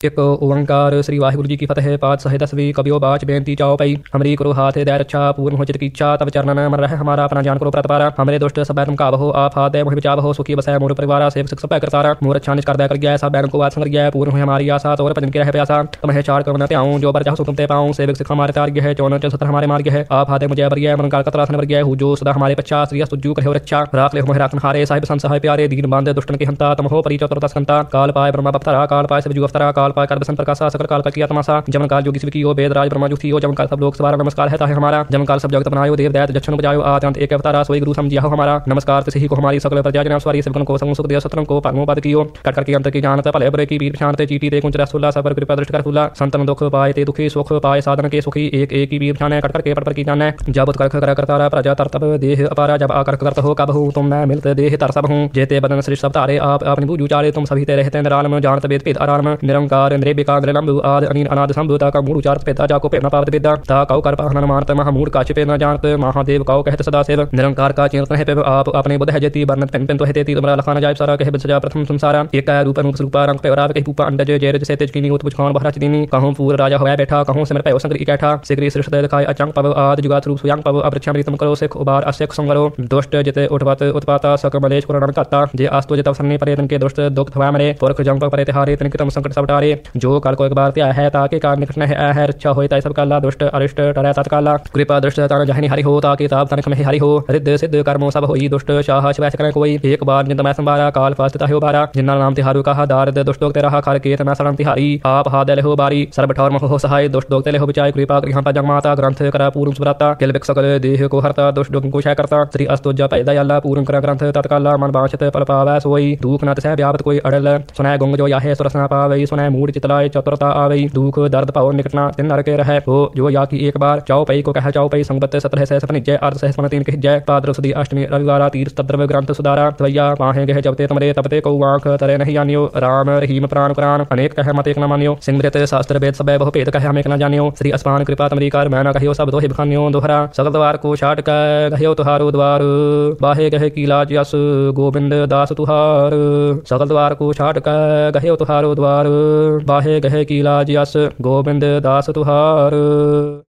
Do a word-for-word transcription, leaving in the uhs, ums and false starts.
एक ओंकार श्री वाहिगुरु जी की फतेह। पाँच सहे दसवीं कबियो बाच बेनती चाओ पई। हमरी करो हाथ दै रक्षा पूर्ण हो चित की इच्छा तब चरणन मन रहे हमारा अपना जान करो प्रतपारा। हमरे दुष्ट सब बैरम का बहो आप हाथ दे मोहि बचाव हो सुखी बसै मोर परिवारा सेवक सिख सब करतारा। मोर अच्छा निष्कार दे कर गया सब बैरम को वाद संग गया पूर्ण हो हमारी आशा तोर भजन की रह प्यासा। तुम है चार कवना त्याऊं जो बर चाहो तुम ते पाऊं सेवक सिख हमारे तार है चौन सत्र हमारे मार्ग है। आप हाथ मुझे बरिया मन काल कतरा सन बरिया हूँ जो सदा हमारे पच्चा श्री सुजू कहो रक्षा। राख ले मोहि राखन हारे साहिब संत सहाय प्यारे दीन बांधे दुष्टन की हंता तम हो परि चतुरता संता। काल पाए ब्रह्मा बप्तरा काल पाए शिव जू अवतरा काल पाए कर बसंत प्रकाशा सकल काल का किया तमाशा। जमन काल जोगी शिव की हो वेद राज ब्रह्मा जुग थी हो जमन काल सब लोग सवारा नमस्कार है ताहे हमारा। जमन काल सब जगत बनायो देव दैत जक्षण बजायो आद्यंत एक अवतारा सोई गुरु समझिया हो हमारा। नमस्कार तिसही को हमारी सकल प्रजा जन स्वारी सेवकन को समूह सुख दिया सत्रन को परमो पद कियो। कट कर की अंतर की जानत भले बुरे की वीर शांत चीटी ते कुंच रसुल्ला सब कृपा दृष्टि कर फूला। संतन दुख पाए ते दुखी सुख पाए साधन के सुखी एक एक की वीर जाने कट कर के पर की जाने। जब उत्कर्ष कर करतारा प्रजा तरतब देह अपारा जब आकर करत हो कब हूँ तुम मैं मिलते देह तर सब हूँ। जेते बदन सृष्ट सब तारे आप अपनी बूझू चारे तुम सभी ते रहते निरालम जानत वेद भेद आराम निरंकार निर्विकार निरलंब आद अनिल अनाद संभूता का मूड उचारत पेता जाको पे न पावत विद्या ता कौ कर पाहन मारत महामूड का छिपे न जानत महादेव कौ कहत सदा सेव। निरंकार का चिंतन है पे आप अपने बुध है जति वर्णत पेन पेन तो है तेती तुमरा लखाना जाय सारा कहे सजा प्रथम संसारा। एक काय रूप रूप रूपा रंग पे वराव कहि पूपा अंडज जयरज से तेज कीनी उत्पुज खान बहरा चिदीनी कहूं पूर राजा होया बैठा कहूं सिमर पे संकर इकैठा सिगरी सृष्ट दिखाय अचंग पव आद जुगात रूप सुयंग पव अवृक्षा मृतम करो सिख उबार असिख संगरो। दुष्ट जिते उठवत उत्पाता सकमलेश पुराण करता जे आस्तो जित अवसरने परे तन के दुष्ट दुख थवा मरे पुरख जंग परे तिहारे तन कृतम संकट सब टारे। जो काल को एक बार त्या है ताके कारण निकट न है है रक्षा होय ताय सब काला दुष्ट अरिष्ट टरै तत्काला। कृपा दृष्ट तान जहनि हरि हो ताके ताप तनिक में हरि हो रिद्ध सिद्ध कर्मो सब होई दुष्ट शाह शिवै सकरै कोई। एक बार जिंद मैं संभारा काल फास्त ताहि उबारा जिन्ना नाम तिहारु कहा दारद दुष्ट लोग तेरा खार केत मैं शरण तिहारी। आप हाथ दे हो बारी सर्ब ठौर महो सहाय दुष्ट लोग तेले हो बिचाय कृपा गृह पर जगमाता ग्रंथ करा पूर्ण सुभ्राता किल बिक सकल देह को हरता दुष्ट लोग को क्षय करता। श्री अस्तुजा पै दयाला पूर्ण कर ग्रंथ तत्काला मन बांछत फल पावै सोई। दुख न तसै व्यापत कोई अड़ल सुनै गुंग जो याहे सुरसना पावै सुनै मूड चितलाय चतुरता आवै। दुख दर्द पाओ निकटना तिन नर के रहे हो जो या की एक बार चाओ पई को कह चाओ पई संगत सत्रह सह सपनिजय अर्ध सह सपन तीन कह जय पाद्र सुदी अष्टमी रविवारा तीर्थ तद्रव ग्रंथ सुधारा तवैया पाहे गहे जबते तमरे तपते को आंख तरे नहीं जानियो। राम रहीम प्राण पुराण अनेक कह मत एक न मानियो सिंहृत शास्त्र वेद सब बहु भेद कह हम एक न जानियो। श्री अस्पान कृपा तमरी कर मैं न कहियो सब दोहि बखानियो दोहरा सकल द्वार को छाट कह गहियो तुहारो द्वार बाहे गहे की लाज यस गोविंद दास तुहार। सकल द्वार को छाट कह गहियो तुहारो द्वार बाहे गहे की लाज यस गोविंद दास तुहार।